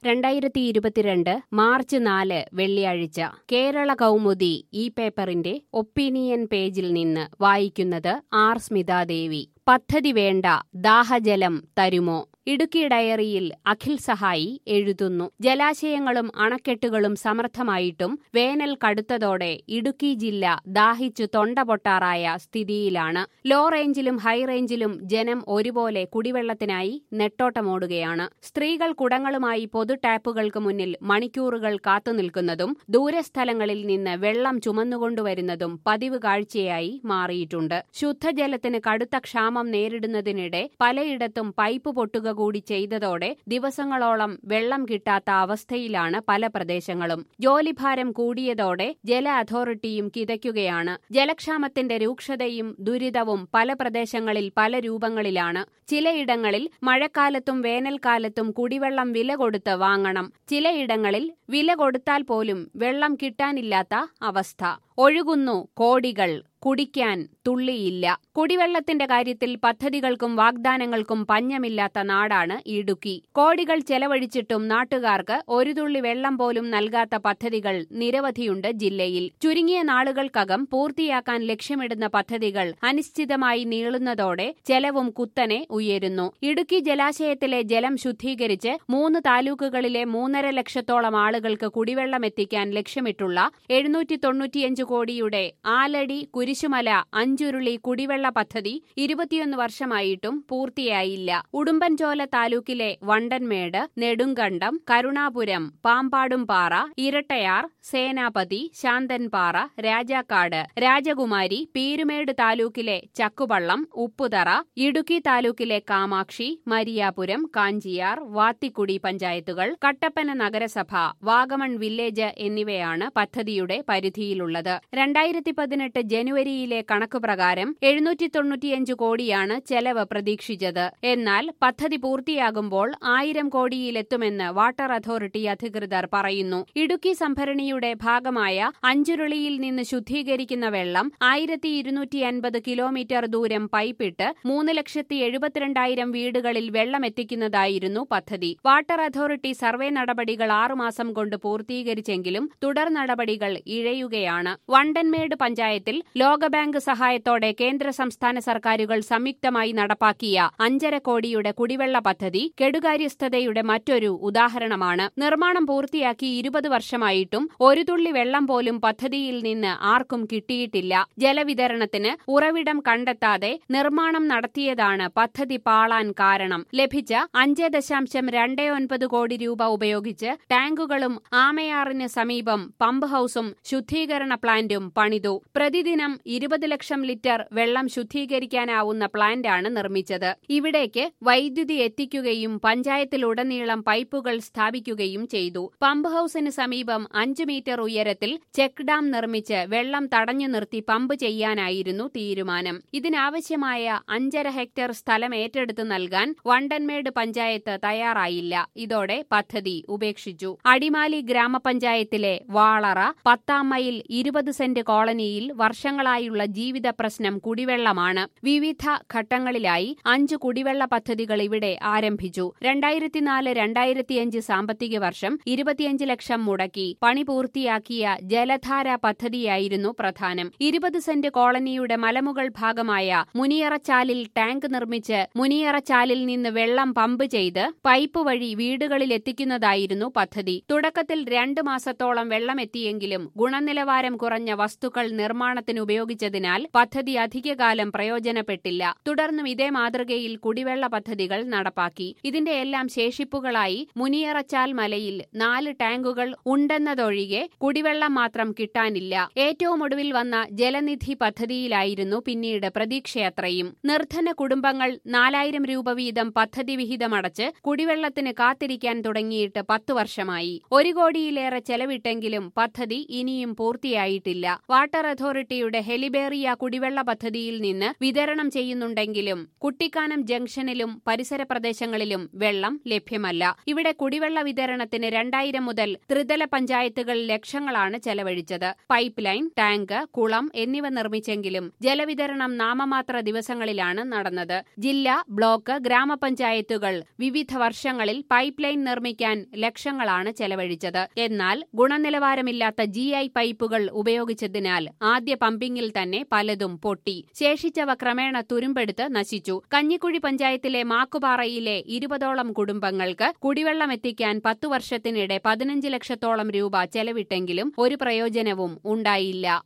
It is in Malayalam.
2022 മാർച്ച് 4 വെള്ളിയാഴ്ച കേരള കൗമുദി ഈ പേപ്പറിന്റെ ഒപ്പീനിയൻ പേജിൽ നിന്ന് വായിക്കുന്നത് ആർ സ്മിതാദേവി. പദ്ധതി വേണ്ട, ദാഹജലം തരുമോ? ഇടുക്കി ഡയറിയിൽ അഖിൽ സഹായി എഴുതുന്നു. ജലാശയങ്ങളും അണക്കെട്ടുകളും സമൃദ്ധമായിട്ടും വേനൽ കടുത്തതോടെ ഇടുക്കി ജില്ല ദാഹിച്ചു തൊണ്ട പൊട്ടാറായ സ്ഥിതിയിലാണ്. ലോ റേഞ്ചിലും ഹൈ റേഞ്ചിലും ജനം ഒരുപോലെ കുടിവെള്ളത്തിനായി നെട്ടോട്ടമോടുകയാണ്. സ്ത്രീകൾ കുടങ്ങളുമായി പൊതു ടാപ്പുകൾക്ക് മുന്നിൽ മണിക്കൂറുകൾ കാത്തുനിൽക്കുന്നതും ദൂരസ്ഥലങ്ങളിൽ നിന്ന് വെള്ളം ചുമന്നുകൊണ്ടുവരുന്നതും പതിവ് കാഴ്ചയായി മാറിയിട്ടുണ്ട്. ശുദ്ധജലത്തിന് കടുത്ത ക്ഷാമം നേരിടുന്നതിനിടെ പലയിടത്തും പൈപ്പ് പൊട്ടുക കൂടി ചെയ്തതോടെ ദിവസങ്ങളോളം വെള്ളം കിട്ടാത്ത അവസ്ഥയിലാണ് പല പ്രദേശങ്ങളും. ജോലിഭാരം കൂടിയതോടെ ജല അതോറിറ്റിയും കിതയ്ക്കുകയാണ്. ജലക്ഷാമത്തിന്റെ രൂക്ഷതയും ദുരിതവും പല പ്രദേശങ്ങളിൽ പല രൂപങ്ങളിലാണ്. ചിലയിടങ്ങളിൽ മഴക്കാലത്തും വേനൽക്കാലത്തും കുടിവെള്ളം വില കൊടുത്ത് വാങ്ങണം. ചിലയിടങ്ങളിൽ വില കൊടുത്താൽ പോലും വെള്ളം കിട്ടാനില്ലാത്ത അവസ്ഥ. ഒഴുകുന്നു കോടികൾ, കുടിക്കാൻ തുള്ളിയില്ല. കുടിവെള്ളത്തിന്റെ കാര്യത്തിൽ പദ്ധതികൾക്കും വാഗ്ദാനങ്ങൾക്കും പഞ്ഞമില്ലാത്ത നാടാണ് ഇടുക്കി. കോടികൾ ചെലവഴിച്ചിട്ടും നാട്ടുകാർക്ക് ഒരു തുള്ളി വെള്ളം പോലും നൽകാത്ത പദ്ധതികൾ നിരവധിയുണ്ട് ജില്ലയിൽ. ചുരുങ്ങിയ നാളുകൾക്കകം പൂർത്തിയാക്കാൻ ലക്ഷ്യമിടുന്ന പദ്ധതികൾ അനിശ്ചിതമായി നീളുന്നതോടെ ചെലവും കുത്തനെ ഉയരുന്നു. ഇടുക്കി ജലാശയത്തിലെ ജലം ശുദ്ധീകരിച്ച് 3 താലൂക്കുകളിലെ 3.5 ലക്ഷത്തോളം ആളുകൾക്ക് കുടിവെള്ളമെത്തിക്കാൻ ലക്ഷ്യമിട്ടുള്ള 795 കോടിയുടെ ആലടി കുരിശുമല അഞ്ചുരുളി കുടിവെള്ള പദ്ധതി 21 വർഷമായിട്ടും പൂർത്തിയായില്ല. ഉടുമ്പൻചോല താലൂക്കിലെ വണ്ടൻമേട്, നെടുങ്കണ്ടം, കരുണാപുരം, പാമ്പാടുംപാറ, ഇരട്ടയാർ, സേനാപതി, ശാന്തൻപാറ, രാജാക്കാട്, രാജകുമാരി, പീരുമേട് താലൂക്കിലെ ചക്കുപള്ളം, ഉപ്പുതറ, ഇടുക്കി താലൂക്കിലെ കാമാക്ഷി, മരിയാപുരം, കാഞ്ചിയാർ, വാത്തിക്കുടി പഞ്ചായത്തുകൾ, കട്ടപ്പന നഗരസഭ, വാഗമൺ വില്ലേജ് എന്നിവയാണ് പദ്ധതിയുടെ പരിധിയിലുള്ളത്. 2018 ജനുവരിയിലെ കണക്കുപ്രകാരം 795 കോടിയാണ് ചെലവ് പ്രതീക്ഷിച്ചത്. എന്നാൽ പദ്ധതി പൂർത്തിയാകുമ്പോൾ 1000 കോടിയിലെത്തുമെന്ന് വാട്ടർ അതോറിറ്റി അധികൃതർ പറയുന്നു. ഇടുക്കി സംഭരണിയുടെ ഭാഗമായ അഞ്ചുരുളിയിൽ നിന്ന് ശുദ്ധീകരിക്കുന്ന വെള്ളം 1250 കിലോമീറ്റർ ദൂരം പൈപ്പിട്ട് 3,72,000 വീടുകളിൽ വെള്ളമെത്തിക്കുന്നതായിരുന്നു പദ്ധതി. വാട്ടർ അതോറിറ്റി സർവേ നടപടികൾ 6 മാസം കൊണ്ട് പൂർത്തീകരിച്ചെങ്കിലും തുടർ നടപടികൾ ഇഴയുകയാണ്. വണ്ടൻമേട് പഞ്ചായത്തിൽ ലോകബാങ്ക് സഹായത്തോടെ കേന്ദ്ര സംസ്ഥാന സർക്കാരുകൾ സംയുക്തമായി നടപ്പാക്കിയ 5.5 കോടിയുടെ കുടിവെള്ള പദ്ധതി കെടുകാര്യസ്ഥതയുടെ മറ്റൊരു ഉദാഹരണമാണ്. നിർമ്മാണം പൂർത്തിയാക്കി 20 വർഷമായിട്ടും ഒരു തുള്ളി വെള്ളം പോലും പദ്ധതിയിൽ നിന്ന് ആർക്കും കിട്ടിയിട്ടില്ല. ജലവിതരണത്തിന് ഉറവിടം കണ്ടെത്താതെ നിർമ്മാണം നടത്തിയതാണ് പദ്ധതി പാളാൻ കാരണം. ലഭിച്ച 5.29 കോടി രൂപ ഉപയോഗിച്ച് ടാങ്കുകളും ആമയാറിന് സമീപം പമ്പ് ഹൌസും ശുദ്ധീകരണ പ്ലാന്റും പണിതു. പ്രതിദിനം 20 ലക്ഷം ലിറ്റർ വെള്ളം ശുദ്ധീകരിക്കാനാവുന്ന പ്ലാന്റാണ് നിർമ്മിച്ചത്. ഇവിടേക്ക് വൈദ്യുതി എത്തിക്കുകയും പഞ്ചായത്തിലുടനീളം പൈപ്പുകൾ സ്ഥാപിക്കുകയും ചെയ്തു. പമ്പ് ഹൌസിന് സമീപം 5 മീറ്റർ ഉയരത്തിൽ ചെക്ക് ഡാം നിർമ്മിച്ച് വെള്ളം തടഞ്ഞു നിർത്തി പമ്പ് ചെയ്യാനായിരുന്നു തീരുമാനം. ഇതിനാവശ്യമായ 5.5 ഹെക്ടർ സ്ഥലം ഏറ്റെടുത്തു നൽകാൻ വണ്ടൻമേട് പഞ്ചായത്ത് തയ്യാറായില്ല. ഇതോടെ പദ്ധതി ഉപേക്ഷിച്ചു. അടിമാലി ഗ്രാമപഞ്ചായത്തിലെ വാളറ 10 മൈൽ 20 സെന്റ് കോളനിയിൽ വർഷങ്ങളായുള്ള ജീവിത പ്രശ്നം കുടിവെള്ളമാണ്. വിവിധ ഘട്ടങ്ങളിലായി 5 കുടിവെള്ള പദ്ധതികൾ ഇവിടെ ആരംഭിച്ചു. 2004-2005 സാമ്പത്തിക വർഷം 25 ലക്ഷം മുടക്കി പണി പൂർത്തിയാക്കിയ ജലധാര പദ്ധതിയായിരുന്നു പ്രധാനം. 20 സെന്റ് കോളനിയുടെ മലമുകൾ ഭാഗമായ മുനിയറച്ചാലിൽ ടാങ്ക് നിർമ്മിച്ച് മുനിയറച്ചാലിൽ നിന്ന് വെള്ളം പമ്പ് ചെയ്ത് പൈപ്പ് വഴി വീടുകളിൽ എത്തിക്കുന്നതായിരുന്നു പദ്ധതി. തുടക്കത്തിൽ 2 മാസത്തോളം വെള്ളമെത്തിയെങ്കിലും ഗുണനിലവാരം കുറഞ്ഞ വസ്തുക്കൾ നിർമ്മാണത്തിന് ഉപയോഗിച്ചതിനാൽ പദ്ധതി അധികകാലം പ്രയോജനപ്പെട്ടില്ല. തുടർന്നും ഇതേ മാതൃകയിൽ കുടിവെള്ള പദ്ധതികൾ നടപ്പാക്കി. ഇതിന്റെ എല്ലാം ശേഷിപ്പുകളായി മുനിയറച്ചാൽ മലയിൽ 4 ടാങ്കുകൾ ഉണ്ടെന്നതൊഴികെ കുടിവെള്ളം മാത്രം കിട്ടാനില്ല. ഏറ്റവും ഒടുവിൽ വന്ന ജലനിധി പദ്ധതിയിലായിരുന്നു പിന്നീട് പ്രതീക്ഷയത്രയും. നിർധന കുടുംബങ്ങൾ 4000 രൂപ വീതം പദ്ധതി വിഹിതമടച്ച് കുടിവെള്ളത്തിന് കാത്തിരിക്കാൻ തുടങ്ങിയിട്ട് 10 വർഷമായി. 1 കോടിയിലേറെ ചെലവിട്ടെങ്കിലും പദ്ധതി ഇനിയും പൂർത്തിയായിട്ടില്ല. വാട്ടർ അതോറിറ്റിയുടെ ഹെലിബേറിയ കുടിവെള്ള പദ്ധതിയിൽ നിന്ന് വിതരണം ചെയ്യുന്നുണ്ടെങ്കിലും കുട്ടിക്കാനം ജംഗ്ഷനിലും പരിസര പ്രദേശങ്ങളിലും വെള്ളം ലഭ്യമല്ല. ഇവിടെ കുടിവെള്ള വിതരണത്തിന് 2000 മുതൽ ത്രിതല പഞ്ചായത്തുകൾ ലക്ഷങ്ങളാണ് ചെലവഴിച്ചത്. പൈപ്പ് ലൈൻ, ടാങ്ക്, കുളം എന്നിവ നിർമ്മിച്ചെങ്കിലും ജലവിതരണം നാമമാത്ര ദിവസങ്ങളിലാണ് നടന്നത്. ജില്ല, ബ്ലോക്ക്, ഗ്രാമപഞ്ചായത്തുകൾ വിവിധ വർഷങ്ങളിൽ പൈപ്പ് ലൈൻ നിർമ്മിക്കാൻ ലക്ഷങ്ങളാണ് ചെലവഴിച്ചത്. എന്നാൽ ഗുണനിലവാരമില്ലാത്ത GI പൈപ്പുകൾ ഉപയോഗിച്ചതിനാൽ ആദ്യ പമ്പിങ്ങിൽ തന്നെ പലതും പൊട്ടി. ശേഷിച്ചവ ക്രമേണ തുരുമ്പെടുത്ത് നശിച്ചു. കഞ്ഞിക്കുഴി പഞ്ചായത്തിലെ മാക്കുപാറയിലെ 20ഓളം കുടുംബങ്ങൾക്ക് കുടിവെള്ളമെത്തിക്കാൻ 10 വർഷത്തിനിടെ 15 ലക്ഷത്തോളം രൂപ ചെലവിട്ടെങ്കിലും ഒരു പ്രയോജനവും ഉണ്ടായില്ല.